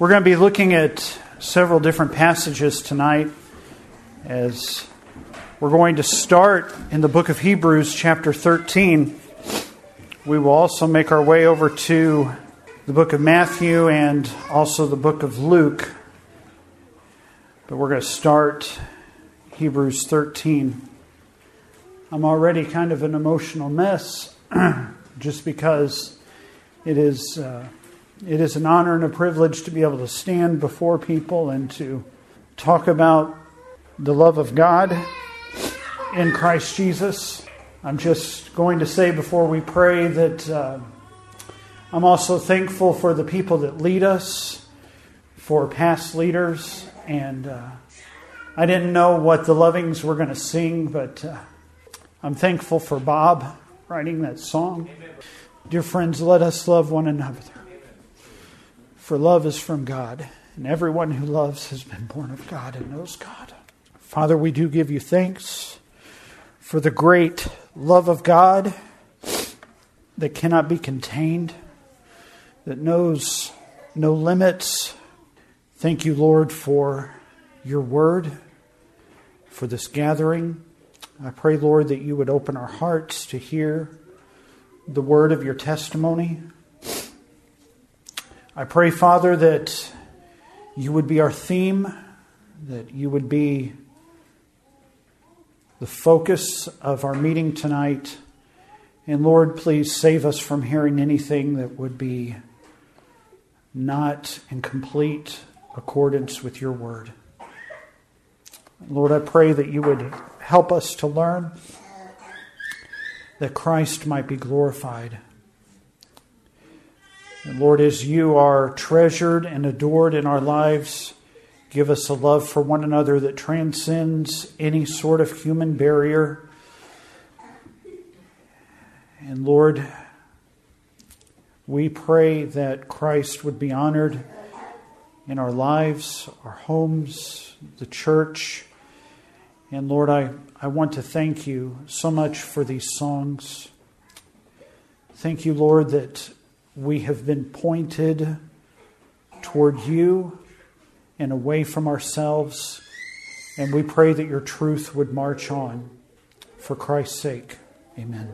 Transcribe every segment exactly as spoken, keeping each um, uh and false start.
We're going to be looking at several different passages tonight as we're going to start in the book of Hebrews chapter thirteen. We will also make our way over to the book of Matthew and also the book of Luke. But we're going to start Hebrews thirteen. I'm already kind of an emotional mess just because it is uh, it is an honor and a privilege to be able to stand before people and to talk about the love of God in Christ Jesus. I'm just going to say before we pray that uh, I'm also thankful for the people that lead us, for past leaders, and uh, I didn't know what the Lovings were going to sing, but uh, I'm thankful for Bob writing that song. Dear friends, let us love one another, for love is from God, and everyone who loves has been born of God and knows God. Father, we do give you thanks for the great love of God that cannot be contained, that knows no limits. Thank you, Lord, for your word, for this gathering. I pray, Lord, that you would open our hearts to hear the word of your testimony. I pray, Father, that you would be our theme, that you would be the focus of our meeting tonight. And Lord, please save us from hearing anything that would be not in complete accordance with your word. Lord, I pray that you would help us to learn, that Christ might be glorified. And Lord, as you are treasured and adored in our lives, give us a love for one another that transcends any sort of human barrier. And Lord, we pray that Christ would be honored in our lives, our homes, the church. And Lord, I, I want to thank you so much for these songs. Thank you, Lord, that we have been pointed toward you and away from ourselves. And we pray that your truth would march on. For Christ's sake, amen.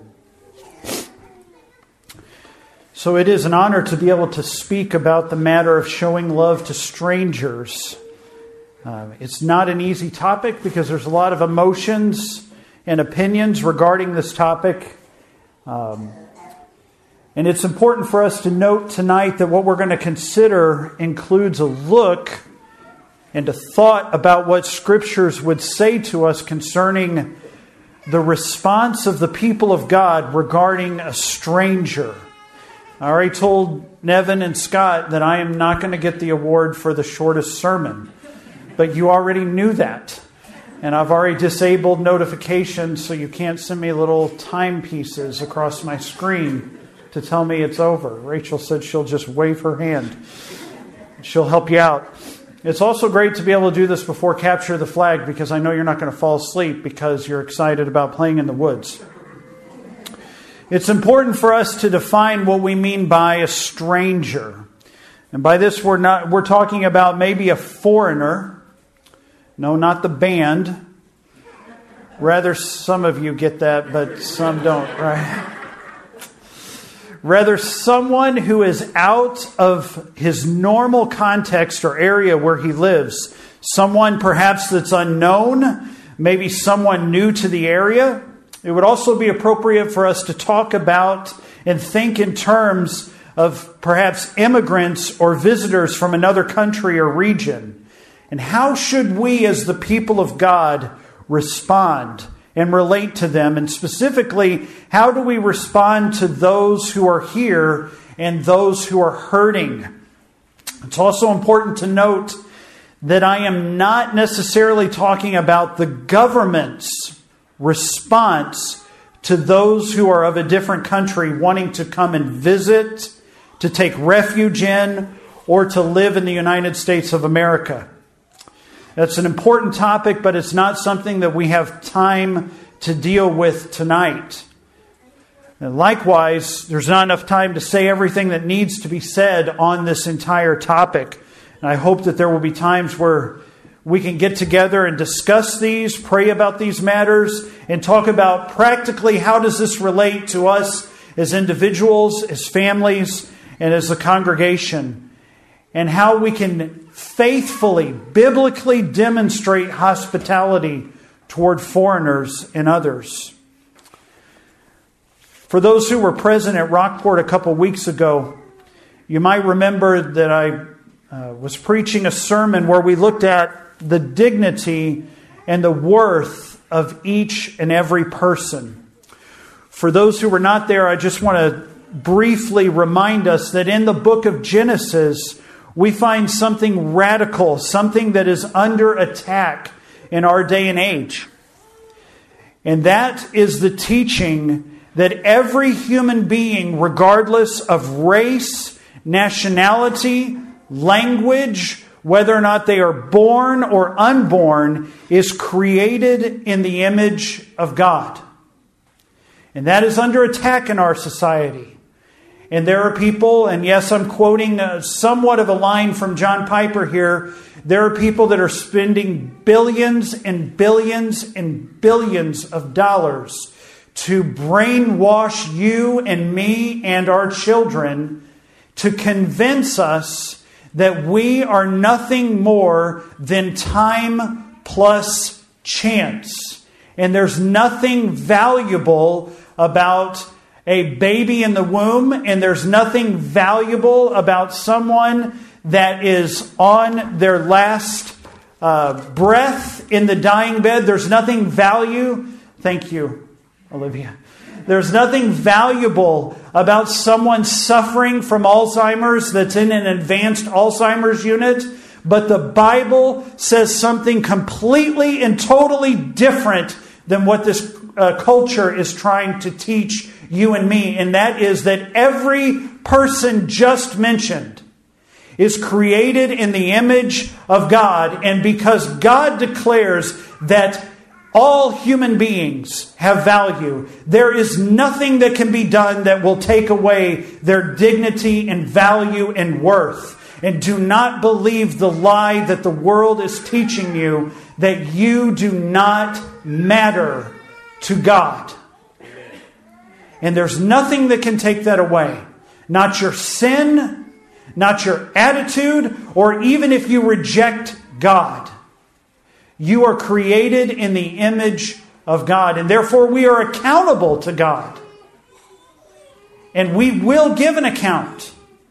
So it is an honor to be able to speak about the matter of showing love to strangers. Uh, it's not an easy topic because there's a lot of emotions and opinions regarding this topic. Um, and it's important for us to note tonight that what we're going to consider includes a look and a thought about what Scriptures would say to us concerning the response of the people of God regarding a stranger. I already told Nevin and Scott that I am not going to get the award for the shortest sermon. But you already knew that. And I've already disabled notifications so you can't send me little timepieces across my screen to tell me it's over. Rachel said she'll just wave her hand. She'll help you out. It's also great to be able to do this before Capture the Flag because I know you're not going to fall asleep because you're excited about playing in the woods. It's important for us to define what we mean by a stranger. And by this we're not we're talking about maybe a foreigner. No, not the band. Rather, some of you get that, but some don't, right? Rather, someone who is out of his normal context or area where he lives. Someone perhaps that's unknown, maybe someone new to the area. It would also be appropriate for us to talk about and think in terms of perhaps immigrants or visitors from another country or region. And how should we as the people of God respond and relate to them? And specifically, how do we respond to those who are here and those who are hurting? It's also important to note that I am not necessarily talking about the government's response to those who are of a different country wanting to come and visit, to take refuge in, or to live in the United States of America. That's an important topic, but it's not something that we have time to deal with tonight. And likewise, there's not enough time to say everything that needs to be said on this entire topic. And I hope that there will be times where we can get together and discuss these, pray about these matters, and talk about practically how does this relate to us as individuals, as families, and as a congregation, and how we can faithfully, biblically demonstrate hospitality toward foreigners and others. For those who were present at Rockport a couple weeks ago, you might remember that I uh, was preaching a sermon where we looked at the dignity and the worth of each and every person. For those who were not there, I just want to briefly remind us that in the book of Genesis, we find something radical, something that is under attack in our day and age. And that is the teaching that every human being, regardless of race, nationality, language, whether or not they are born or unborn, is created in the image of God. And that is under attack in our society. And there are people, and yes, I'm quoting somewhat of a line from John Piper here, there are people that are spending billions and billions and billions of dollars to brainwash you and me and our children to convince us that we are nothing more than time plus chance. And there's nothing valuable about a baby in the womb, and there's nothing valuable about someone that is on their last uh, breath in the dying bed. There's nothing value. Thank you, Olivia. There's nothing valuable about someone suffering from Alzheimer's that's in an advanced Alzheimer's unit. But the Bible says something completely and totally different than what this uh, culture is trying to teach you and me. And that is that every person just mentioned is created in the image of God. And because God declares that all human beings have value, there is nothing that can be done that will take away their dignity and value and worth. And do not believe the lie that the world is teaching you, that you do not matter to God. And there's nothing that can take that away. Not your sin, not your attitude, or even if you reject God. You are created in the image of God, and therefore we are accountable to God. And we will give an account.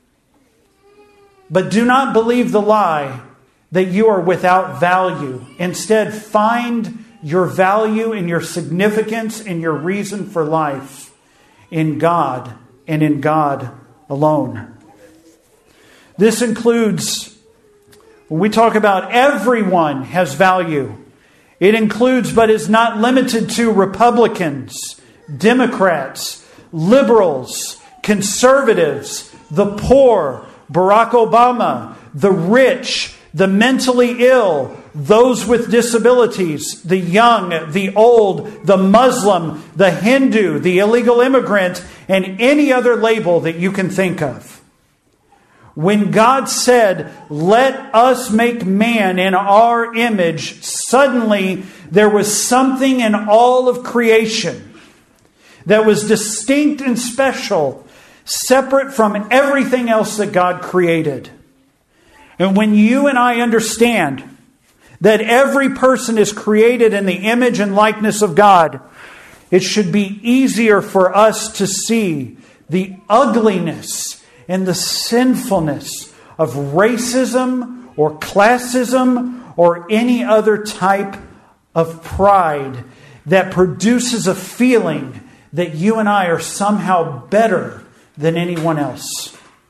But do not believe the lie that you are without value. Instead, find your value and your significance and your reason for life in God and in God alone. This includes, when we talk about everyone has value, it includes but is not limited to Republicans, Democrats, liberals, conservatives, the poor, Barack Obama, the rich, the mentally ill, those with disabilities, the young, the old, the Muslim, the Hindu, the illegal immigrant, and any other label that you can think of. When God said, "Let us make man in our image," suddenly there was something in all of creation that was distinct and special, separate from everything else that God created. And when you and I understand that every person is created in the image and likeness of God, it should be easier for us to see the ugliness and the sinfulness of racism or classism or any other type of pride that produces a feeling that you and I are somehow better than anyone else.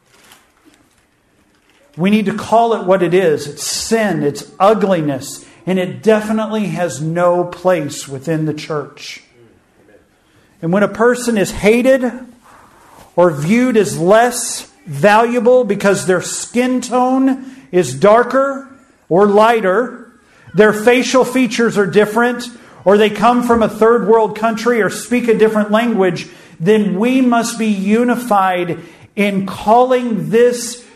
We need to call it what it is. It's sin, it's ugliness, and it definitely has no place within the church. And when a person is hated or viewed as less valuable because their skin tone is darker or lighter, their facial features are different, or they come from a third world country or speak a different language, then we must be unified in calling this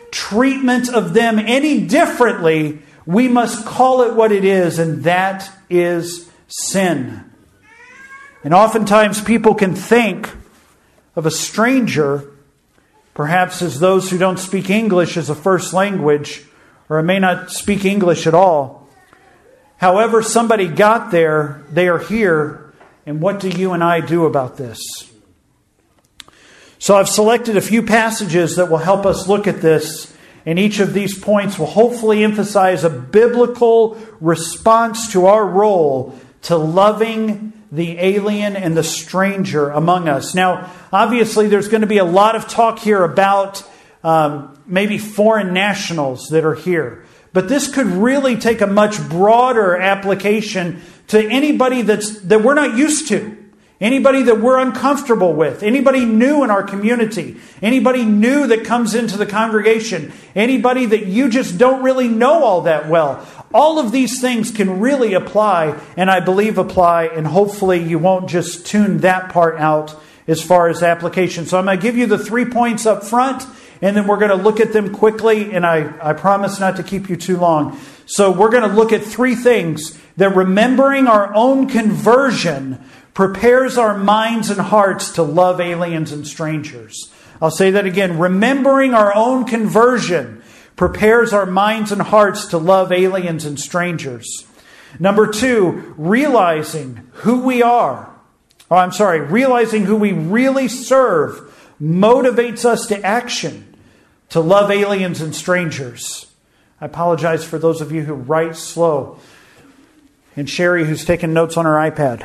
treatment of them any differently, we must call it what it is, and that is sin. And oftentimes people can think of a stranger perhaps as those who don't speak English as a first language, or may not speak English at all. However somebody got there, they are here, and what do you and I do about this? So I've selected a few passages that will help us look at this, and each of these points will hopefully emphasize a biblical response to our role to loving the alien and the stranger among us. Now, obviously, there's going to be a lot of talk here about um, maybe foreign nationals that are here. But this could really take a much broader application to anybody that's that we're not used to. Anybody that we're uncomfortable with. Anybody new in our community. Anybody new that comes into the congregation. Anybody that you just don't really know all that well. All of these things can really apply, and I believe apply, and hopefully you won't just tune that part out as far as application. So I'm going to give you the three points up front, and then we're going to look at them quickly, and I, I promise not to keep you too long. So we're going to look at three things that remembering our own conversion prepares our minds and hearts to love aliens and strangers. I'll say that again. Remembering our own conversion prepares our minds and hearts to love aliens and strangers. Number two, realizing who we are. Oh, I'm sorry. Realizing who we really serve motivates us to action to love aliens and strangers. I apologize for those of you who write slow. And Sherry, who's taking notes on her iPad.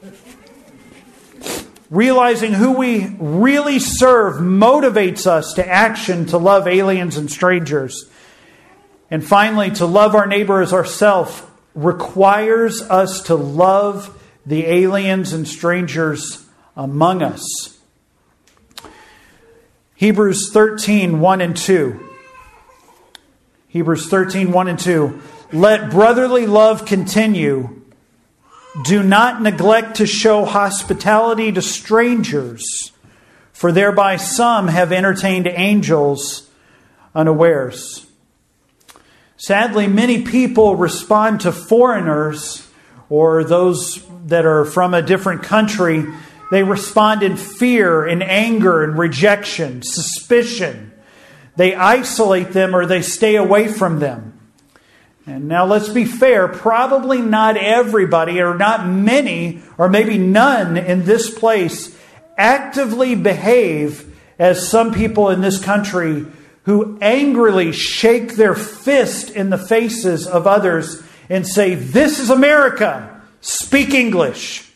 Realizing who we really serve motivates us to action to love aliens and strangers. And finally, to love our neighbor as ourselves requires us to love the aliens and strangers among us. Hebrews thirteen, one and two. Hebrews thirteen, one and two. Let brotherly love continue. Do not neglect to show hospitality to strangers, for thereby some have entertained angels unawares. Sadly, many people respond to foreigners or those that are from a different country. They respond in fear, in anger, in rejection, suspicion. They isolate them or they stay away from them. And now let's be fair, probably not everybody or not many or maybe none in this place actively behave as some people in this country who angrily shake their fist in the faces of others and say, "This is America. Speak English."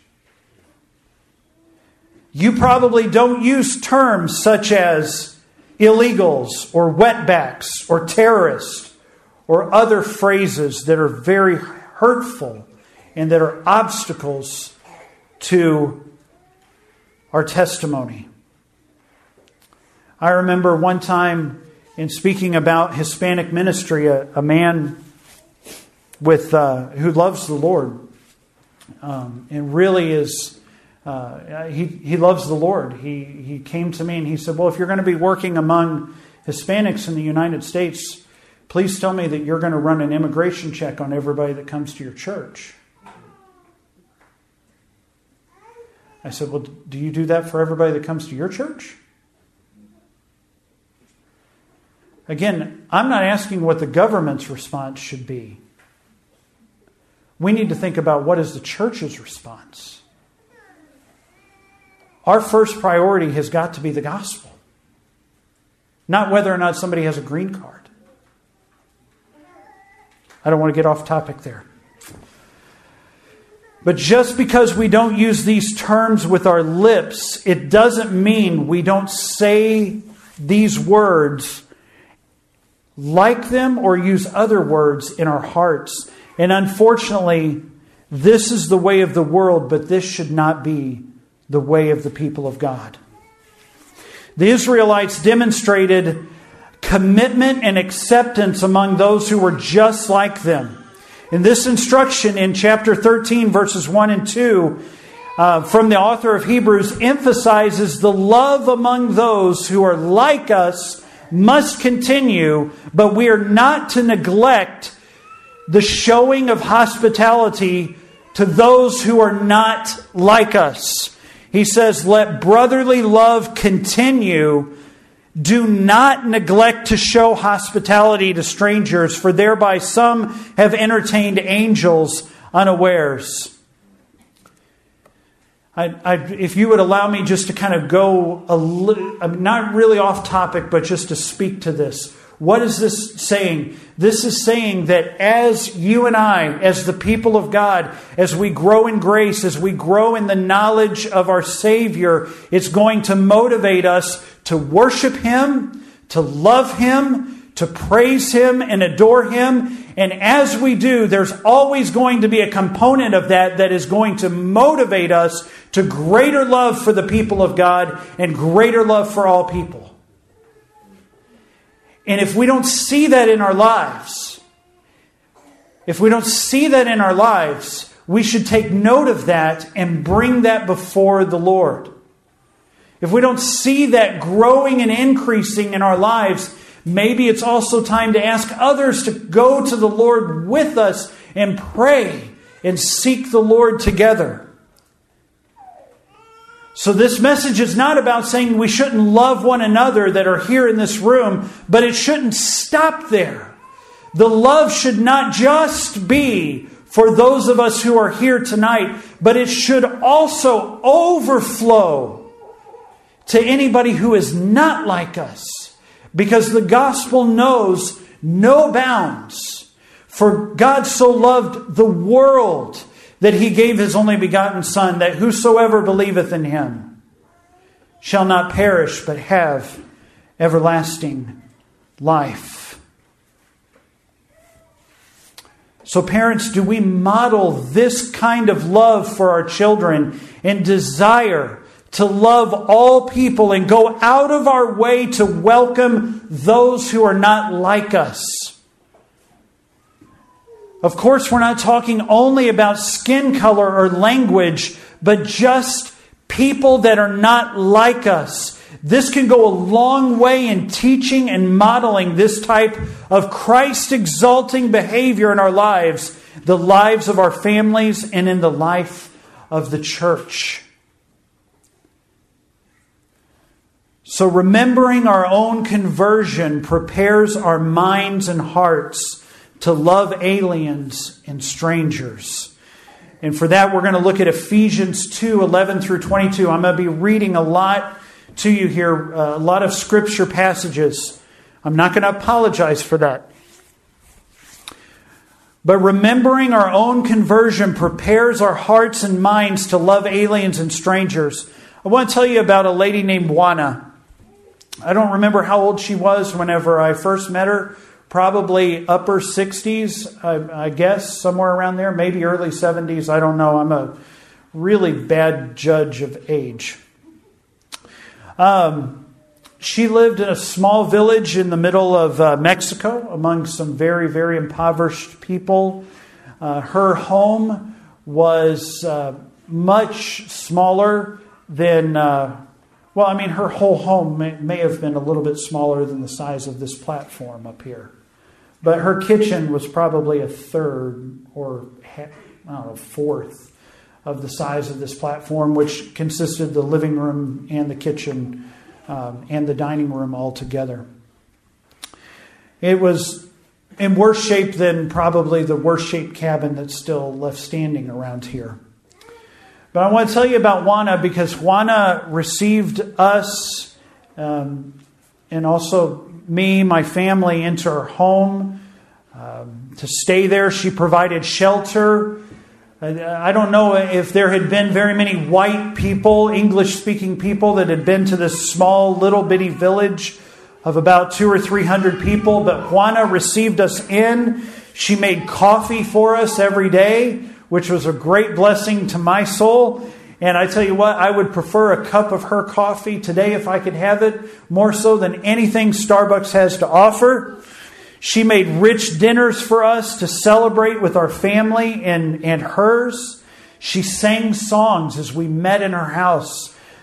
You probably don't use terms such as illegals or wetbacks or terrorists or other phrases that are very hurtful and that are obstacles to our testimony. I remember one time in speaking about Hispanic ministry, a, a man with uh, who loves the Lord um, and really is uh, he he loves the Lord. He he came to me and he said, "Well, if you're going to be working among Hispanics in the United States, please tell me that you're going to run an immigration check on everybody that comes to your church." I said, "Well, do you do that for everybody that comes to your church?" Again, I'm not asking what the government's response should be. We need to think about what is the church's response. Our first priority has got to be the gospel, not whether or not somebody has a green card. I don't want to get off topic there. But just because we don't use these terms with our lips, it doesn't mean we don't say these words like them or use other words in our hearts. And unfortunately, this is the way of the world, but this should not be the way of the people of God. The Israelites demonstrated commitment and acceptance among those who were just like them. And this instruction in chapter thirteen, verses one and two, uh, from the author of Hebrews, emphasizes the love among those who are like us, must continue, but we are not to neglect the showing of hospitality to those who are not like us. He says, let brotherly love continue. Do not neglect to show hospitality to strangers, for thereby some have entertained angels unawares. I, I, if you would allow me just to kind of go, a li- not really off topic, but just to speak to this. What is this saying? This is saying that as you and I, as the people of God, as we grow in grace, as we grow in the knowledge of our Savior, it's going to motivate us to worship Him, to love Him, to praise Him and adore Him. And as we do, there's always going to be a component of that that is going to motivate us to greater love for the people of God and greater love for all people. And if we don't see that in our lives, if we don't see that in our lives, we should take note of that and bring that before the Lord. If we don't see that growing and increasing in our lives, maybe it's also time to ask others to go to the Lord with us and pray and seek the Lord together. So this message is not about saying we shouldn't love one another that are here in this room, but it shouldn't stop there. The love should not just be for those of us who are here tonight, but it should also overflow to anybody who is not like us. Because the gospel knows no bounds. For God so loved the world that He gave His only begotten Son, that whosoever believeth in Him shall not perish, but have everlasting life. So parents, do we model this kind of love for our children and desire to love all people and go out of our way to welcome those who are not like us? Of course, we're not talking only about skin color or language, but just people that are not like us. This can go a long way in teaching and modeling this type of Christ-exalting behavior in our lives, the lives of our families, and in the life of the church. So remembering our own conversion prepares our minds and hearts to love aliens and strangers. And for that, we're going to look at Ephesians two, eleven through twenty-two. I'm going to be reading a lot to you here, a lot of scripture passages. I'm not going to apologize for that. But remembering our own conversion prepares our hearts and minds to love aliens and strangers. I want to tell you about a lady named Juana. I don't remember how old she was whenever I first met her. Probably upper sixties, I, I guess, somewhere around there. Maybe early seventies. I don't know. I'm a really bad judge of age. Um, she lived in a small village in the middle of uh, Mexico among some very, very impoverished people. Uh, her home was uh, much smaller than... Uh, well, I mean, her whole home may, may have been a little bit smaller than the size of this platform up here. But her kitchen was probably a third or I don't know, fourth of the size of this platform, which consisted of the living room and the kitchen um, and the dining room all together. It was in worse shape than probably the worst shaped cabin that's still left standing around here. But I want to tell you about Juana because Juana received us um, and also me, my family, into her home um, to stay there. She provided shelter. I don't know if there had been very many white people, English-speaking people, that had been to this small little bitty village of about two or three hundred people. But Juana received us in. She made coffee for us every day, which was a great blessing to my soul. And I tell you what, I would prefer a cup of her coffee today if I could have it, more so than anything Starbucks has to offer. She made rich dinners for us to celebrate with our family and, and hers. She sang songs as we met in her house,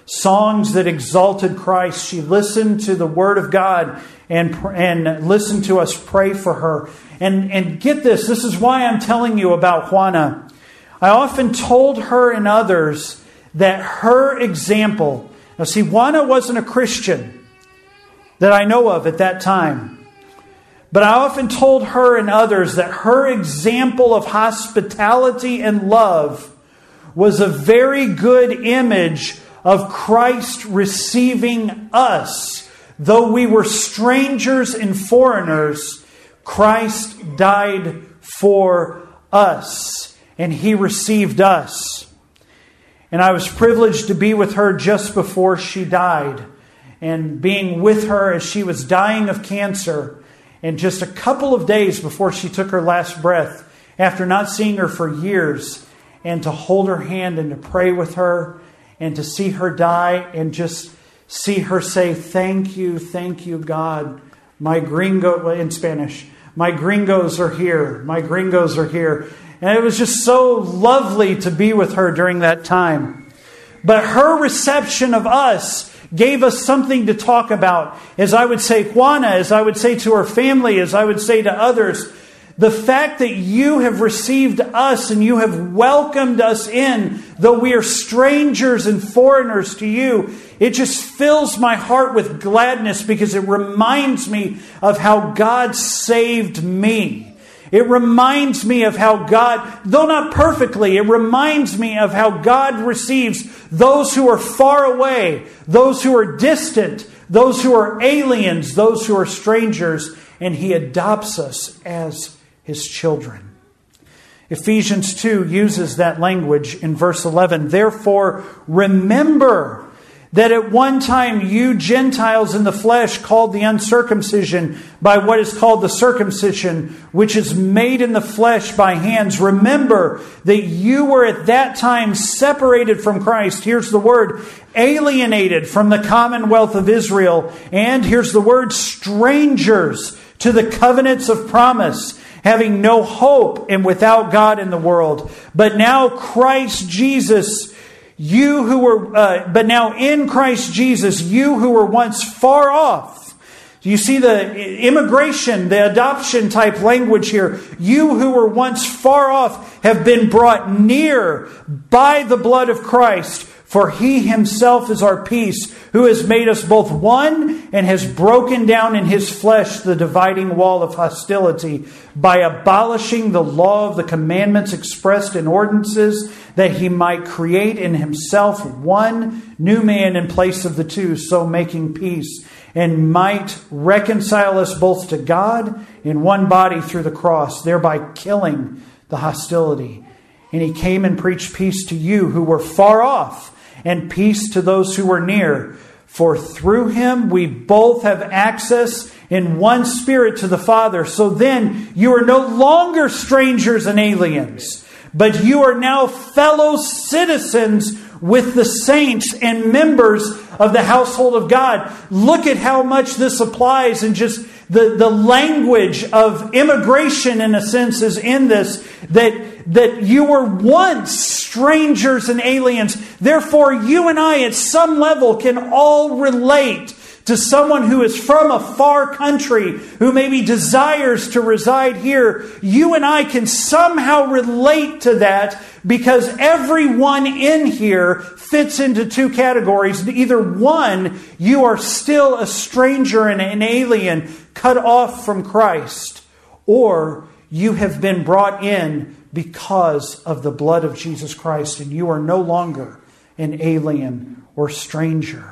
songs that exalted Christ. She listened to the Word of God and, and listened to us pray for her. And, and get this, this is why I'm telling you about Juana. I often told her and others that her example... Now see, Juana wasn't a Christian that I know of at that time. But I often told her and others that her example of hospitality and love was a very good image of Christ receiving us. Though we were strangers and foreigners, Christ died for us, and He received us. And I was privileged to be with her just before she died, and being with her as she was dying of cancer, and just a couple of days before she took her last breath, after not seeing her for years, and to hold her hand and to pray with her, and to see her die and just see her say, "Thank you, thank you, God. My gringo," in Spanish, "my gringos are here. My gringos are here." And it was just so lovely to be with her during that time. But her reception of us gave us something to talk about. As I would say, Juana, as I would say to her family, as I would say to others, the fact that you have received us and you have welcomed us in, though we are strangers and foreigners to you, it just fills my heart with gladness because it reminds me of how God saved me. It reminds me of how God, though not perfectly, it reminds me of how God receives those who are far away, those who are distant, those who are aliens, those who are strangers, and He adopts us as His children. Ephesians two uses that language in verse eleven. "Therefore, remember that at one time you Gentiles in the flesh, called the uncircumcision by what is called the circumcision, which is made in the flesh by hands. Remember that you were at that time separated from Christ." Here's the word, "alienated from the commonwealth of Israel." And here's the word, "strangers to the covenants of promise, having no hope and without God in the world. But now Christ Jesus, you who were, uh, but now in Christ Jesus, you who were once far off." You see the immigration, the adoption type language here. "You who were once far off have been brought near by the blood of Christ. For He Himself is our peace, who has made us both one and has broken down in His flesh the dividing wall of hostility by abolishing the law of the commandments expressed in ordinances, that He might create in Himself one new man in place of the two, so making peace, and might reconcile us both to God in one body through the cross, thereby killing the hostility. And He came and preached peace to you who were far off, and peace to those who were near. For through Him we both have access in one Spirit to the Father. So then you are no longer strangers and aliens, but you are now fellow citizens with the saints and members of the household of God." Look at how much this applies, and just the, the language of immigration, in a sense, is in this, that, that you were once strangers and aliens. Therefore, you and I, at some level, can all relate to someone who is from a far country, who maybe desires to reside here. You and I can somehow relate to that, because everyone in here fits into two categories. Either one, you are still a stranger and an alien, cut off from Christ, or you have been brought in because of the blood of Jesus Christ, and you are no longer an alien or stranger.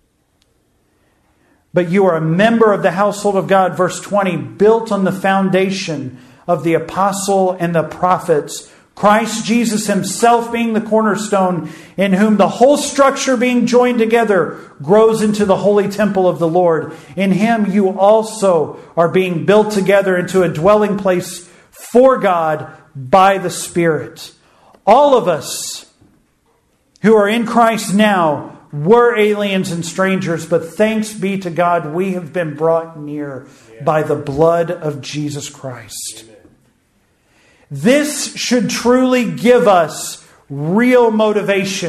But you are a member of the household of God, verse twenty, built on the foundation of the apostle and the prophets, Christ Jesus Himself being the cornerstone, in whom the whole structure being joined together grows into the holy temple of the Lord. In Him you also are being built together into a dwelling place for God by the Spirit. All of us who are in Christ now were aliens and strangers, but thanks be to God, we have been brought near yeah. by the blood of Jesus Christ. Amen. This should truly give us real motivation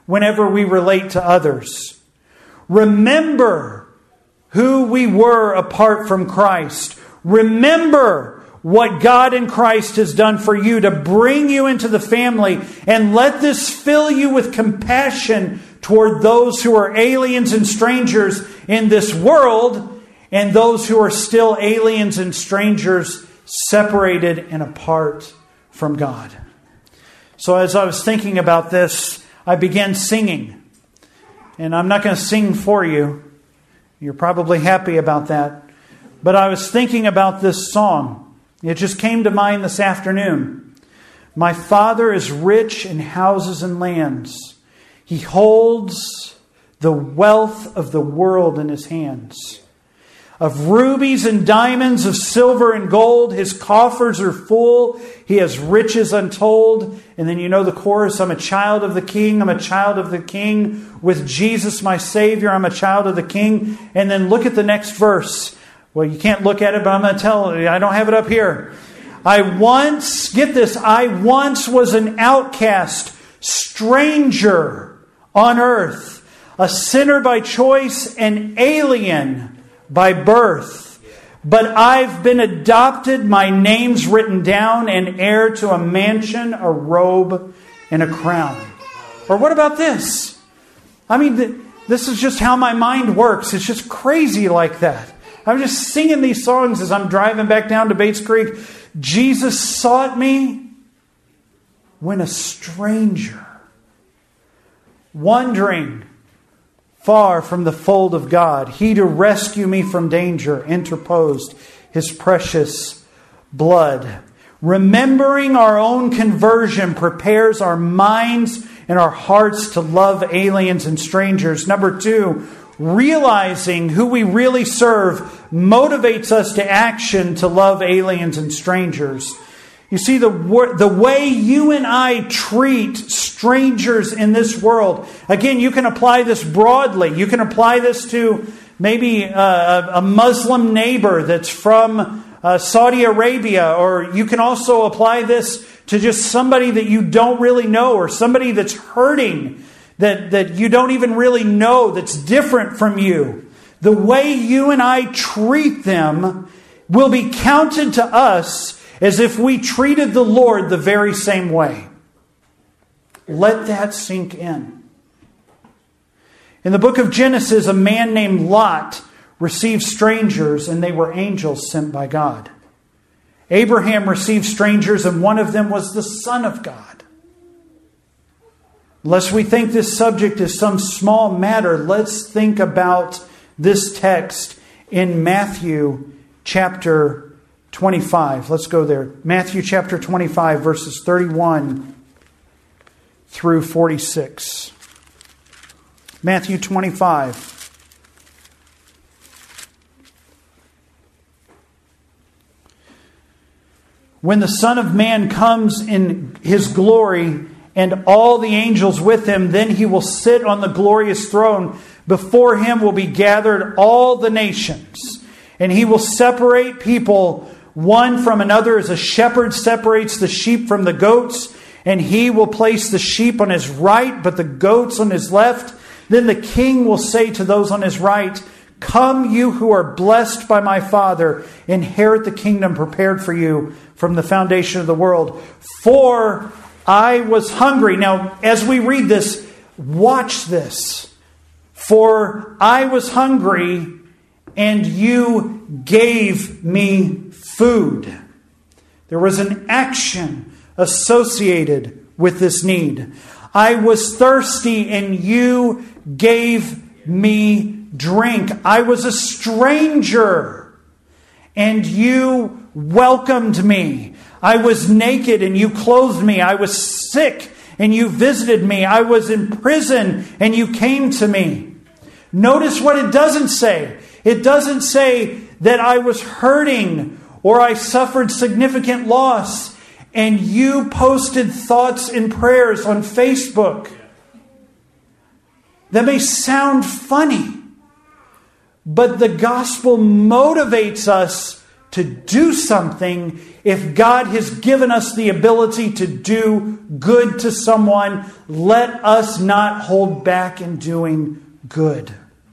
whenever we relate to others. Remember who we were apart from Christ. Remember what God in Christ has done for you to bring you into the family, and let this fill you with compassion toward those who are aliens and strangers in this world, and those who are still aliens and strangers separated and apart from God. So as I was thinking about this, I began singing. And I'm not going to sing for you. You're probably happy about that. But I was thinking about this song. It just came to mind this afternoon. My Father is rich in houses and lands. He holds the wealth of the world in His hands. Of rubies and diamonds, of silver and gold, His coffers are full. He has riches untold. And then you know the chorus, I'm a child of the King. I'm a child of the King. With Jesus my Savior, I'm a child of the King. And then look at the next verse. Well, you can't look at it, but I'm going to tell you. I don't have it up here. I once, get this, I once was an outcast, stranger on earth, a sinner by choice, an alien by birth. But I've been adopted, my name's written down, and heir to a mansion, a robe, and a crown. Or what about this? I mean, this is just how my mind works. It's just crazy like that. I'm just singing these songs as I'm driving back down to Bates Creek. Jesus sought me when a stranger, wandering far from the fold of God, He to rescue me from danger interposed His precious blood. Remembering our own conversion prepares our minds and our hearts to love aliens and strangers. Number two, realizing who we really serve motivates us to action to love aliens and strangers. You see, the, the way you and I treat strangers in this world, again, you can apply this broadly. You can apply this to maybe a, a Muslim neighbor that's from uh, Saudi Arabia, or you can also apply this to just somebody that you don't really know, or somebody that's hurting that, that you don't even really know, that's different from you. The way you and I treat them will be counted to us as if we treated the Lord the very same way. Let that sink in. In the book of Genesis, a man named Lot received strangers, and they were angels sent by God. Abraham received strangers, and one of them was the Son of God. Lest we think this subject is some small matter, let's think about this text in Matthew chapter twenty-five. Let's go there. Matthew chapter twenty-five, verses thirty-one through forty-six. Matthew twenty-five. When the Son of Man comes in His glory, and all the angels with Him, then He will sit on the glorious throne. Before Him will be gathered all the nations. And He will separate people one from another, as a shepherd separates the sheep from the goats. And He will place the sheep on His right, but the goats on His left. Then the King will say to those on His right, Come, you who are blessed by my Father, inherit the kingdom prepared for you from the foundation of the world. For I was hungry. Now, as we read this, watch this. For I was hungry, and you gave me food. There was an action associated with this need. I was thirsty, and you gave me drink. I was a stranger, and you welcomed me. I was naked, and you clothed me. I was sick, and you visited me. I was in prison, and you came to me. Notice what it doesn't say. It doesn't say that I was hurting or I suffered significant loss and you posted thoughts and prayers on Facebook. That may sound funny, but the gospel motivates us to do something if God has given us the ability to do good to someone. Let us not hold back in doing good.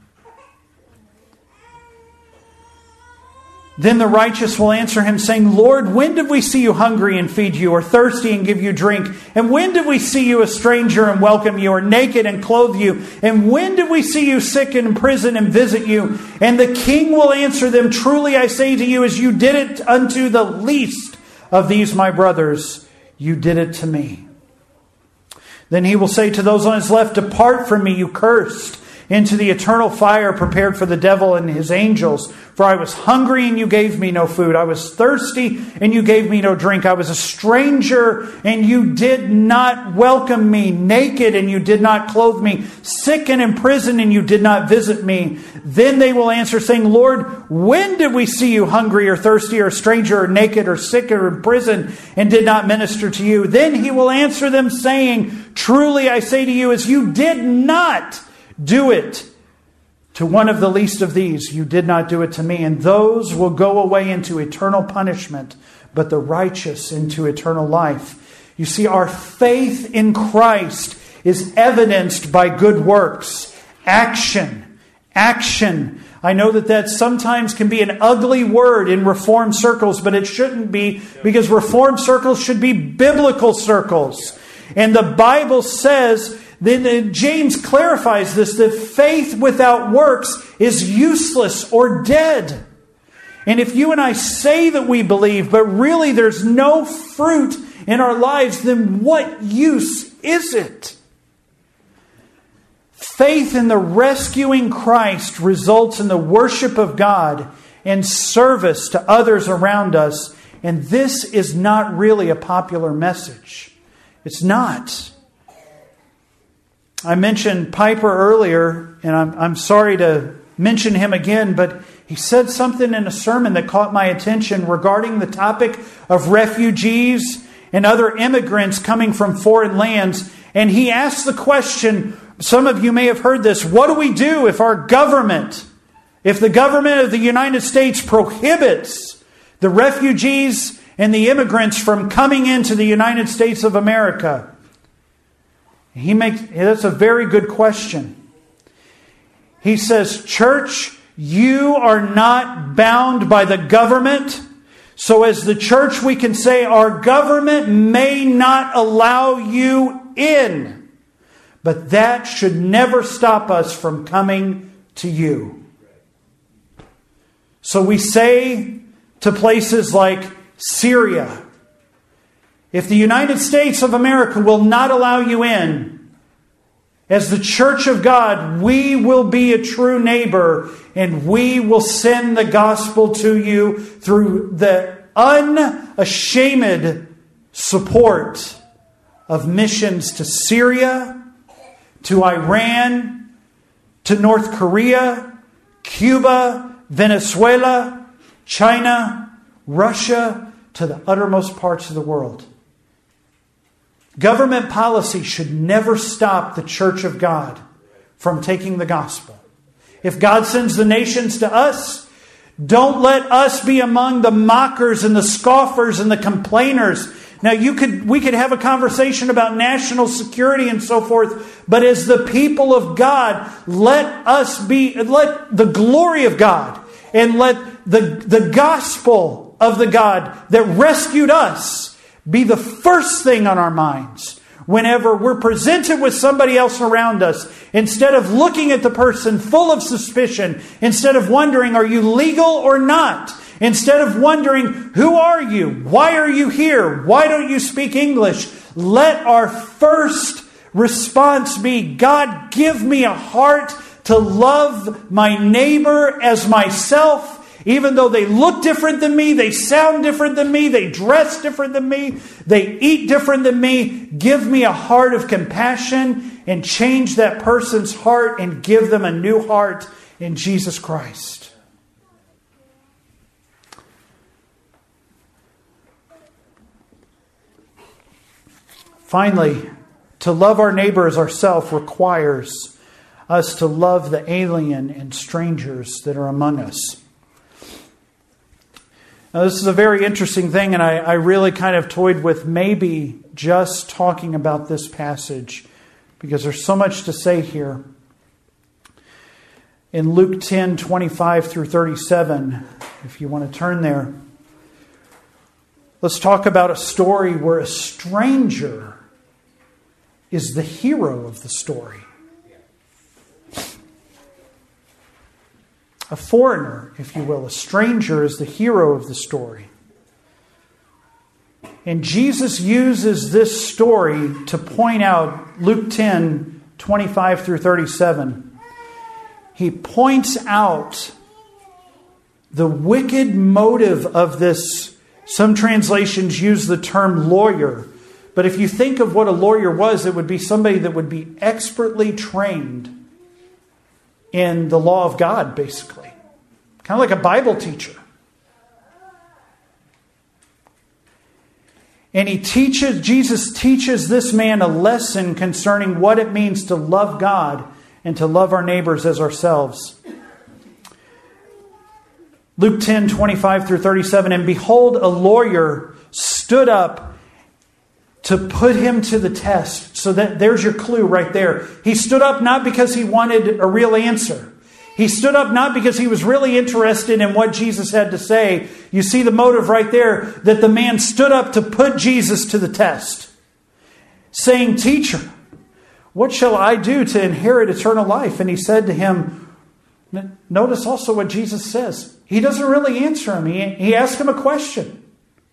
Then the righteous will answer him, saying, Lord, when did we see you hungry and feed you, or thirsty and give you drink? And when did we see you a stranger and welcome you, or naked and clothe you? And when did we see you sick and in prison and visit you? And the king will answer them, truly I say to you, as you did it unto the least of these my brothers, you did it to me. Then he will say to those on his left, depart from me, you cursed, into the eternal fire prepared for the devil and his angels. For I was hungry and you gave me no food. I was thirsty and you gave me no drink. I was a stranger and you did not welcome me. Naked and you did not clothe me. Sick and in prison and you did not visit me. Then they will answer, saying, Lord, when did we see you hungry or thirsty or a stranger or naked or sick or in prison and did not minister to you? Then he will answer them, saying, truly I say to you, as you did not do it to one of the least of these, you did not do it to me. And those will go away into eternal punishment, but the righteous into eternal life. You see, our faith in Christ is evidenced by good works. Action. Action. I know that that sometimes can be an ugly word in Reformed circles, but it shouldn't be, because Reformed circles should be biblical circles. And the Bible says, then James clarifies this, that faith without works is useless or dead. And if you and I say that we believe, but really there's no fruit in our lives, then what use is it? Faith in the rescuing Christ results in the worship of God and service to others around us. And this is not really a popular message. It's not. I mentioned Piper earlier, and I'm, I'm sorry to mention him again, but he said something in a sermon that caught my attention regarding the topic of refugees and other immigrants coming from foreign lands. And he asked the question, some of you may have heard this, what do we do if our government, if the government of the United States prohibits the refugees and the immigrants from coming into the United States of America? He makes, that's a very good question. He says, church, you are not bound by the government. So as the church, we can say our government may not allow you in. But that should never stop us from coming to you. So we say to places like Syria, if the United States of America will not allow you in, as the church of God, we will be a true neighbor and we will send the gospel to you through the unashamed support of missions to Syria, to Iran, to North Korea, Cuba, Venezuela, China, Russia, to the uttermost parts of the world. Government policy should never stop the church of God from taking the gospel. If God sends the nations to us, don't let us be among the mockers and the scoffers and the complainers. Now, you could we could have a conversation about national security and so forth, but as the people of God, let us be, let the glory of God and let the, the gospel of the God that rescued us be the first thing on our minds whenever we're presented with somebody else around us. Instead of looking at the person full of suspicion, instead of wondering, are you legal or not? Instead of wondering, who are you? Why are you here? Why don't you speak English? Let our first response be, God, give me a heart to love my neighbor as myself. Even though they look different than me, they sound different than me, they dress different than me, they eat different than me, give me a heart of compassion and change that person's heart and give them a new heart in Jesus Christ. Finally, to love our neighbor as ourselves requires us to love the alien and strangers that are among us. Now, this is a very interesting thing, and I, I really kind of toyed with maybe just talking about this passage because there's so much to say here. In Luke ten, twenty-five through thirty-seven, if you want to turn there, let's talk about a story where a stranger is the hero of the story. A foreigner, if you will, a stranger is the hero of the story. And Jesus uses this story to point out, Luke ten, twenty-five through thirty-seven. He points out the wicked motive of this. Some translations use the term lawyer. But if you think of what a lawyer was, it would be somebody that would be expertly trained in the law of God, basically. Kind of like a Bible teacher. And he teaches, Jesus teaches this man a lesson concerning what it means to love God and to love our neighbors as ourselves. Luke ten, twenty-five through thirty-seven. And behold, a lawyer stood up to put him to the test. So that there's your clue right there. He stood up not because he wanted a real answer. He stood up not because he was really interested in what Jesus had to say. You see the motive right there, that the man stood up to put Jesus to the test. Saying, "Teacher, what shall I do to inherit eternal life?" And he said to him, notice also what Jesus says. He doesn't really answer him. He, he asks him a question.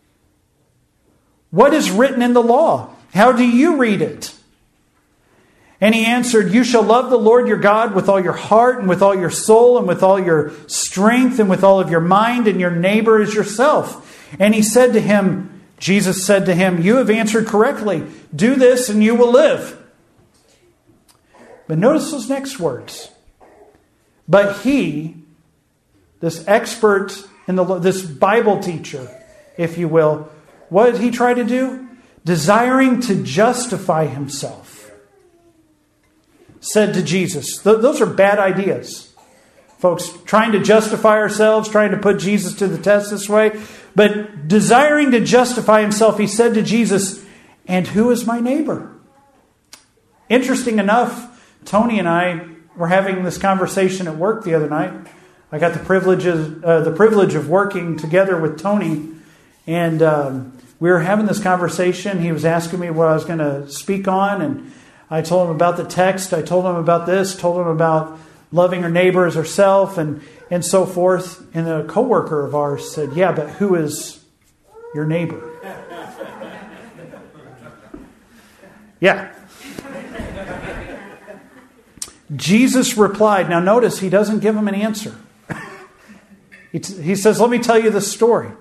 What is written in the law? How do you read it? And he answered, "You shall love the Lord your God with all your heart and with all your soul and with all your strength and with all of your mind, and your neighbor as yourself." And he said to him, Jesus said to him, "You have answered correctly. Do this and you will live." But notice those next words. But he, this expert in the this Bible teacher, if you will, what did he try to do? Desiring to justify himself, said to Jesus. Th- those are bad ideas. Folks, trying to justify ourselves, trying to put Jesus to the test this way. But desiring to justify himself, he said to Jesus, "And who is my neighbor?" Interesting enough, Tony and I were having this conversation at work the other night. I got the privilege of, uh, the privilege of working together with Tony. And um, we were having this conversation. He was asking me what I was going to speak on. And I told him about the text. I told him about this. Told him about loving our neighbor as ourselves and, and so forth. And a coworker of ours said, "Yeah, but who is your neighbor?" Yeah. Jesus replied. Now notice, he doesn't give him an answer. he, t- he says, "Let me tell you this story.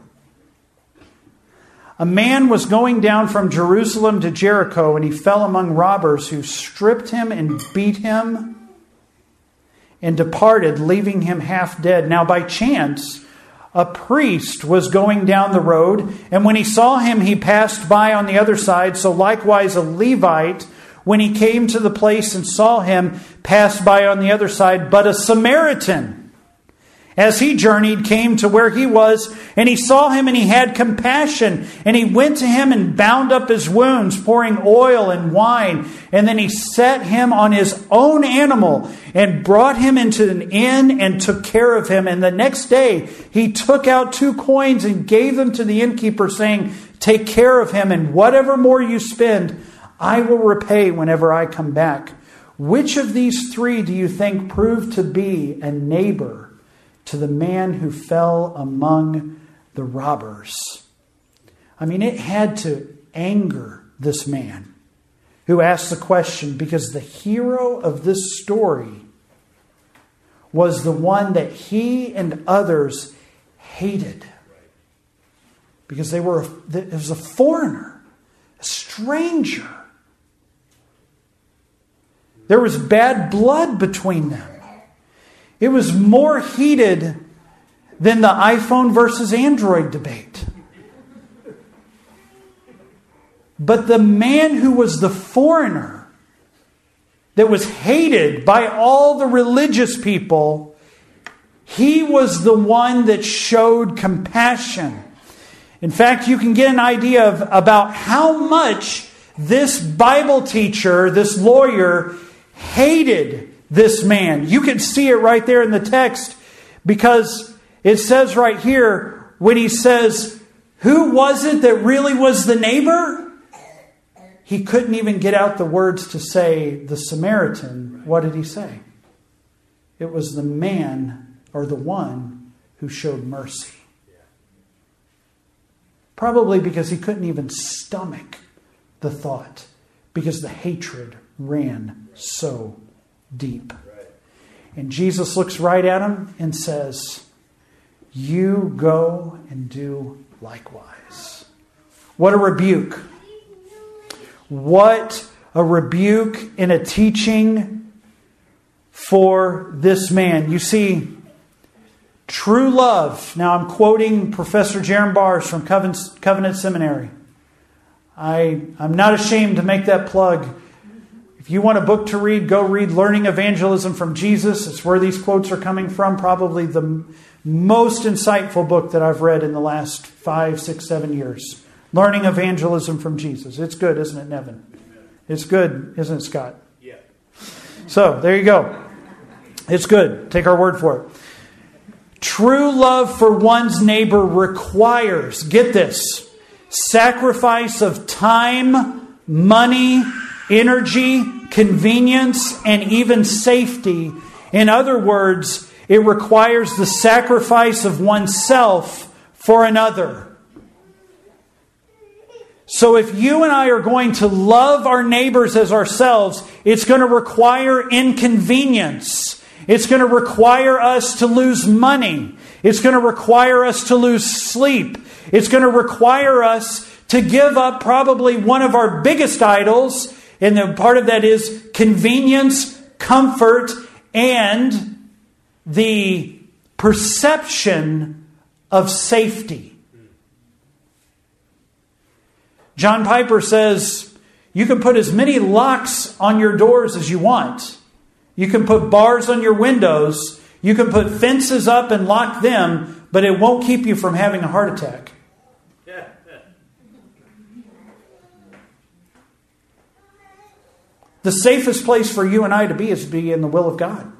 A man was going down from Jerusalem to Jericho, and he fell among robbers who stripped him and beat him and departed, leaving him half dead. Now by chance, a priest was going down the road, and when he saw him, he passed by on the other side. So likewise a Levite, when he came to the place and saw him, passed by on the other side. But a Samaritan, as he journeyed, came to where he was, and he saw him, and he had compassion. And he went to him and bound up his wounds, pouring oil and wine. And then he set him on his own animal and brought him into an inn and took care of him. And the next day he took out two coins and gave them to the innkeeper, saying, 'Take care of him, and whatever more you spend, I will repay whenever I come back.' Which of these three do you think proved to be a neighbor to the man who fell among the robbers?" I mean, it had to anger this man who asked the question, because the hero of this story was the one that he and others hated. Because they were, it was a foreigner, a stranger. There was bad blood between them. It was more heated than the iPhone versus Android debate. But the man who was the foreigner, that was hated by all the religious people, he was the one that showed compassion In fact, you can get an idea of about how much this Bible teacher, this lawyer, hated this man. You can see it right there in the text, because it says right here, when he says, who was it that really was the neighbor? He couldn't even get out the words to say the Samaritan. What did he say? It was the man, or the one, who showed mercy. Probably because he couldn't even stomach the thought, because the hatred ran so deep. And Jesus looks right at him and says, you go and do likewise. What a rebuke. What a rebuke in a teaching for this man. You see, true love. Now I'm quoting Professor Jerram Bars from Covenant, Covenant Seminary. I, I'm not ashamed to make that plug. If you want a book to read, go read Learning Evangelism from Jesus. It's where these quotes are coming from. Probably the most insightful book that I've read in the last five, six, seven years. Learning Evangelism from Jesus. It's good, isn't it, Nevin? It's good, isn't it, Scott? Yeah. So, there you go. It's good. Take our word for it. True love for one's neighbor requires, get this, sacrifice of time, money, energy, convenience, and even safety. In other words, it requires the sacrifice of oneself for another. So if you and I are going to love our neighbors as ourselves, it's going to require inconvenience. It's going to require us to lose money. It's going to require us to lose sleep. It's going to require us to give up probably one of our biggest idols, and the part of that is convenience, comfort, and the perception of safety. John Piper says, you can put as many locks on your doors as you want. You can put bars on your windows. You can put fences up and lock them, but it won't keep you from having a heart attack. The safest place for you and I to be is to be in the will of God.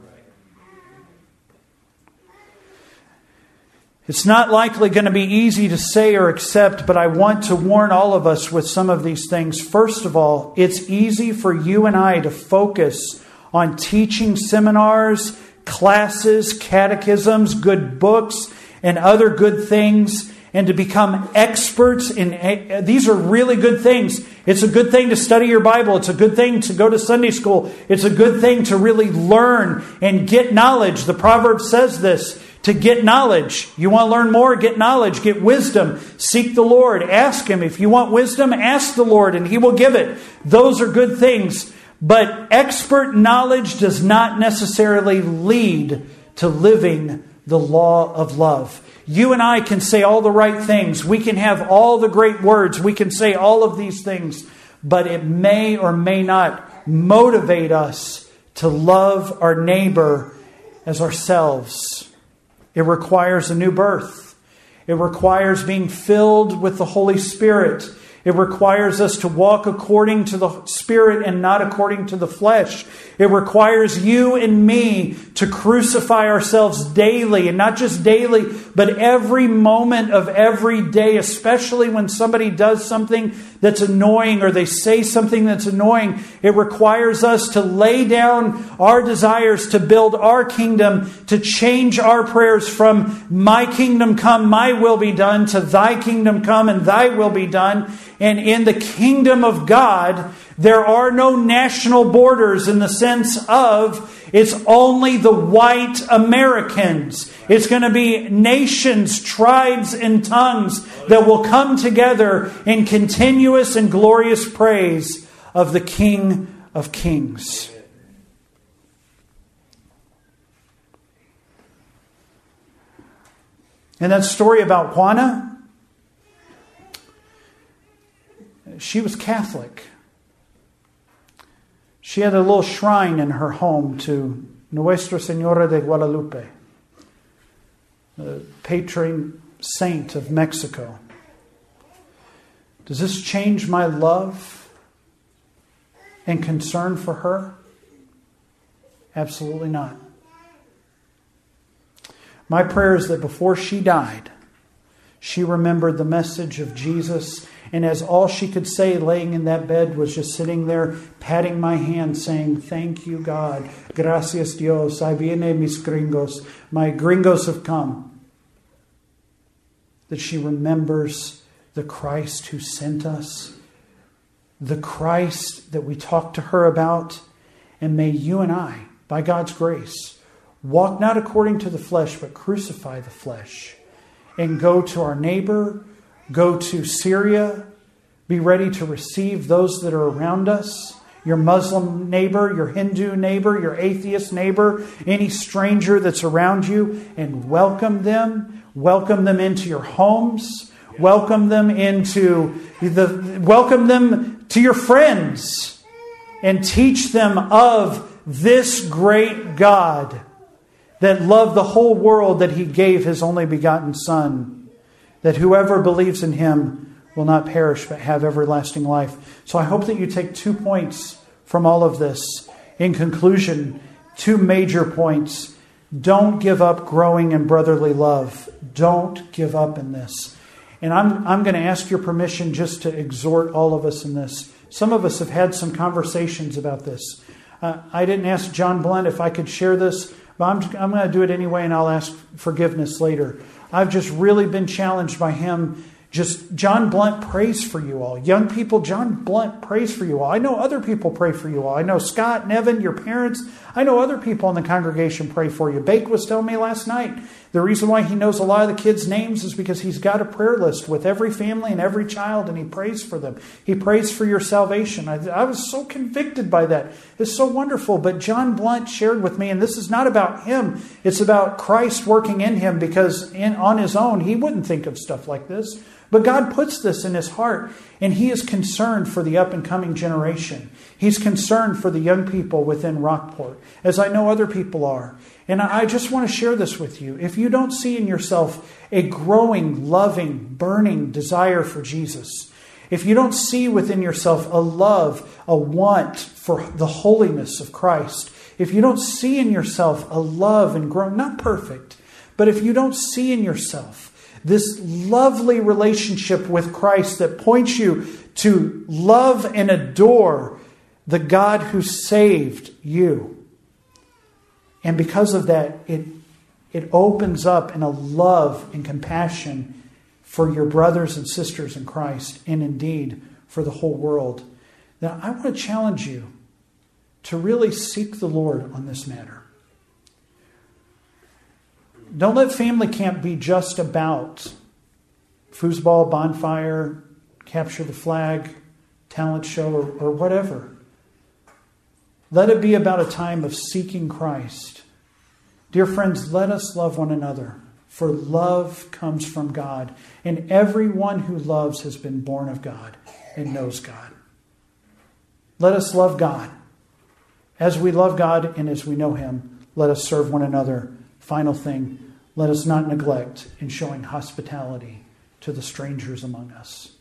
It's not likely going to be easy to say or accept, but I want to warn all of us with some of these things. First of all, it's easy for you and I to focus on teaching seminars, classes, catechisms, good books, and other good things, and to become experts in... These are really good things. It's a good thing to study your Bible. It's a good thing to go to Sunday school. It's a good thing to really learn and get knowledge. The proverb says this, to get knowledge. You want to learn more? Get knowledge. Get wisdom. Seek the Lord. Ask Him. If you want wisdom, ask the Lord and He will give it. Those are good things. But expert knowledge does not necessarily lead to living the law of love. You and I can say all the right things. We can have all the great words. We can say all of these things. But it may or may not motivate us to love our neighbor as ourselves. It requires a new birth. It requires being filled with the Holy Spirit. It requires us to walk according to the Spirit and not according to the flesh. It requires you and me to crucify ourselves daily, and not just daily, but every moment of every day, especially when somebody does something that's annoying or they say something that's annoying. It requires us to lay down our desires to build our kingdom, to change our prayers from my kingdom come, my will be done, to thy kingdom come and thy will be done. And in the kingdom of God, there are no national borders in the sense of it's only the white Americans. It's going to be nations, tribes, and tongues that will come together in continuous and glorious praise of the King of Kings. And that story about Juana, she was Catholic. She had a little shrine in her home to Nuestra Señora de Guadalupe, the patron saint of Mexico. Does this change my love and concern for her? Absolutely not. My prayer is that before she died, she remembered the message of Jesus, and as all she could say laying in that bed was just sitting there patting my hand saying, "Thank you, God. Gracias, Dios. Ahí vienen mis gringos. My gringos have come." That she remembers the Christ who sent us, the Christ that we talked to her about, and may you and I, by God's grace, walk not according to the flesh, but crucify the flesh, and go to our neighbor, go to Syria, be ready to receive those that are around us, your Muslim neighbor, your Hindu neighbor, your atheist neighbor, any stranger that's around you, and welcome them, welcome them into your homes, welcome them into the, welcome them to your friends, and teach them of this great God that loved the whole world, that He gave His only begotten Son, that whoever believes in Him will not perish but have everlasting life. So I hope that you take two points from all of this. In conclusion, two major points. Don't give up growing in brotherly love. Don't give up in this. And I'm, I'm going to ask your permission just to exhort all of us in this. Some of us have had some conversations about this. Uh, I didn't ask John Blunt if I could share this, but I'm, I'm going to do it anyway, and I'll ask forgiveness later. I've just really been challenged by him. Just John Blunt prays for you all. Young people, John Blunt prays for you all. I know other people pray for you all. I know Scott and Evan, your parents. I know other people in the congregation pray for you. Bake was telling me last night, the reason why he knows a lot of the kids' names is because he's got a prayer list with every family and every child, and he prays for them. He prays for your salvation. I, I was so convicted by that. It's so wonderful. But John Blunt shared with me, and this is not about him. It's about Christ working in him, because in, on his own, he wouldn't think of stuff like this. But God puts this in his heart, and he is concerned for the up-and-coming generation. He's concerned for the young people within Rockport, as I know other people are. And I just want to share this with you. If you don't see in yourself a growing, loving, burning desire for Jesus, if you don't see within yourself a love, a want for the holiness of Christ, if you don't see in yourself a love and grow, not perfect, but if you don't see in yourself this lovely relationship with Christ that points you to love and adore the God who saved you. And because of that, it, it opens up in a love and compassion for your brothers and sisters in Christ, and indeed for the whole world. Now, I want to challenge you to really seek the Lord on this matter. Don't let family camp be just about foosball, bonfire, capture the flag, talent show, or, or whatever. Let it be about a time of seeking Christ. Dear friends, let us love one another, for love comes from God, and everyone who loves has been born of God and knows God. Let us love God. As we love God and as we know Him, let us serve one another. Final thing, let us not neglect in showing hospitality to the strangers among us.